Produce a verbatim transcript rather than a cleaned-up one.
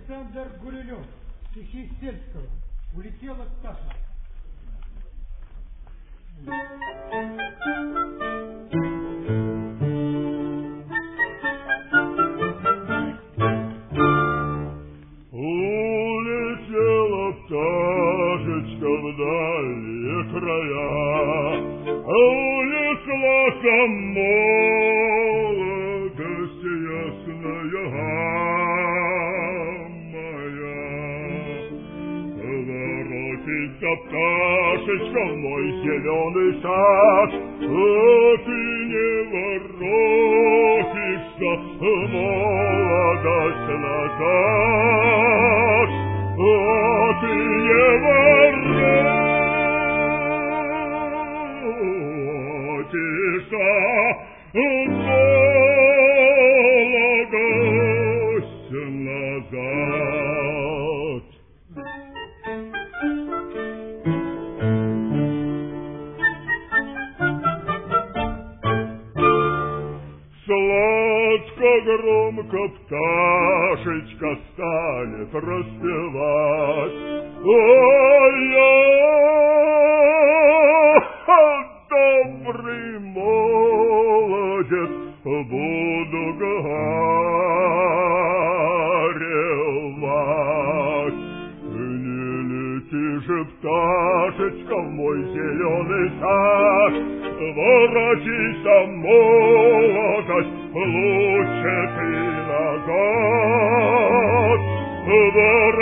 Александр Гурилев, стихи Сельского. Улетела птаха. Улетела пташечка в дальние края, унесла сам молодость ясная моя. Воротится пташечка в мой зеленый сад, а ты не воротишься, молодость назад, а ты не воротишься, молодость назад. Сладко громко пташечка станет распевать. Ой, я добрый молодец, буду горевать. Не лети же, пташечка, в мой зеленый сад, воротися, молодость, лучше ты назад.